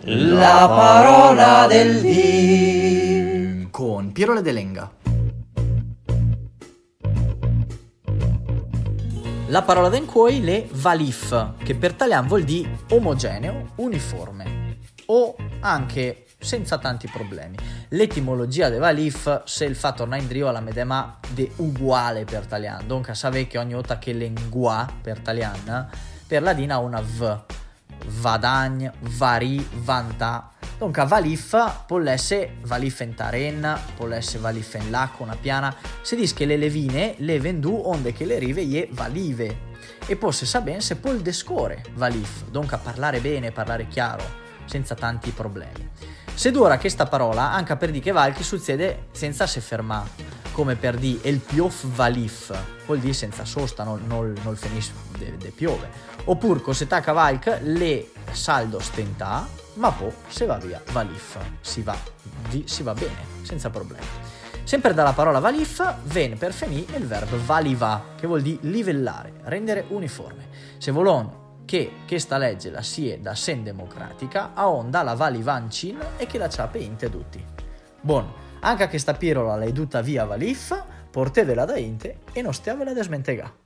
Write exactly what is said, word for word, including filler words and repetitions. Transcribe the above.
La parola del dì con Piero Ledelenga. La parola d'en cuoi le valif, che per italiano vuol dire omogeneo, uniforme o anche senza tanti problemi. L'etimologia de valif, se il fa tornare in drio alla medema de uguale per italiano, dunque sapete che ogni volta che lengua per italiano per la dina ha una v, vadagn, vari, vantà. Dunque valif può essere valif in taren, può essere valif in lac, una piana. Si dice che le levine le vendù onde che le rive je valive e poi se sa bene se può il descore valif, dunque a parlare bene, parlare chiaro, senza tanti problemi. Se dura questa parola anche per dire che val che succede senza se fermare, come per dire il piof valif, vuol dire senza sosta, non, non, non finisce de, de piove, oppure se tacca valk le saldo stentà, ma poi se va via valif, si va, vi, si va bene, senza problemi. Sempre dalla parola valif viene per finire il verbo valiva, che vuol dire livellare, rendere uniforme. Se volon che questa legge la sia da sen democratica, a onda la valivancin e che la ciape inte tutti. Buon, anche questa pirola l'hai tutta via valif, portevela da inte e non stiavela da smentegà.